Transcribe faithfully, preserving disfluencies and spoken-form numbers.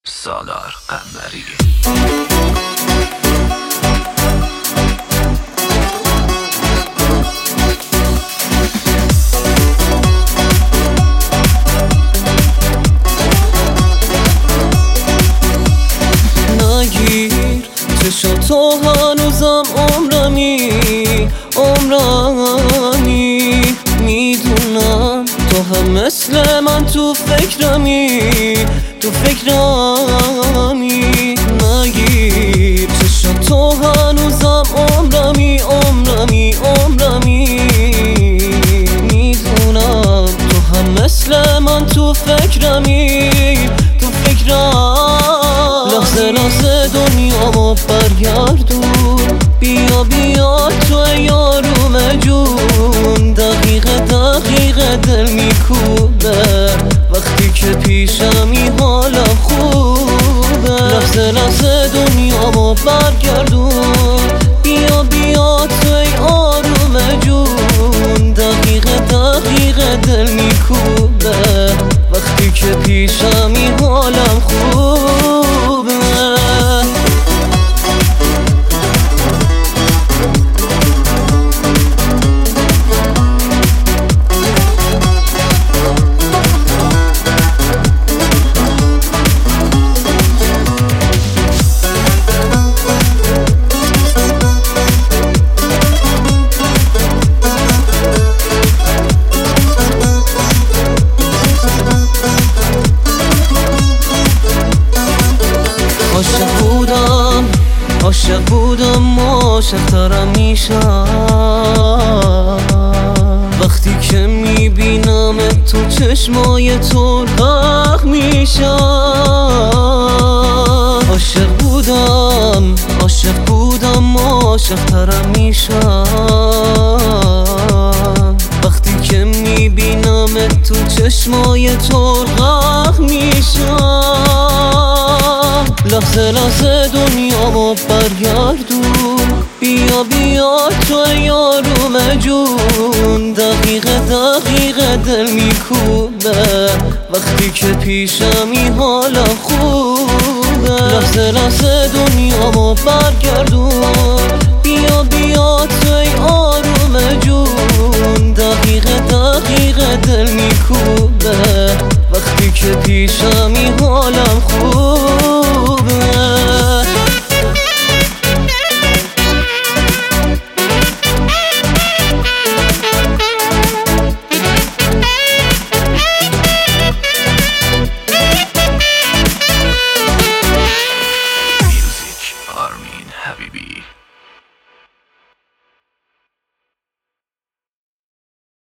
سالار قمری. نگیر چشم تو هنوزم عمرمی عمرمی میدونم تو هم مثل من تو فکرمی تو فکرمی نگیر چشم تو هنوزم عمرمی عمرمی عمرمی میدونم تو هم مثل من تو فکرمی تو فکرم لحظه لحظه دنیامو برگردون بیا بیا تو یاروم جون دقیقه دقیقه دل میکوبه وقتی که پیشمی حالم خوبه لحظه لحظه دنیامو برگردون بیا بیا تو آروم جون دقیقه دقیقه دل میکوبه وقتی که پیشمی حالم خوبه عاشق بودم عاشق بودم عاشق ترم میشم وقتی که میبینم تو چشمای تو غرق میشم عاشق بودم عاشق بودم عاشق ترم میشم وقتی که میبینم تو چشمای تو غرق میشم لحظه لحظه دنیامو برگردون بیا بیا تو یاروم جون دقیقه دقیقه دل میکوبه وقتی که پیشمی حالم خوبه لحظه لحظه دنیامو برگردون بیا بیا تو آروم جون دقیقه دقیقه دل میکوبه وقتی که پیشمی حالم خوبه Armin Habibi.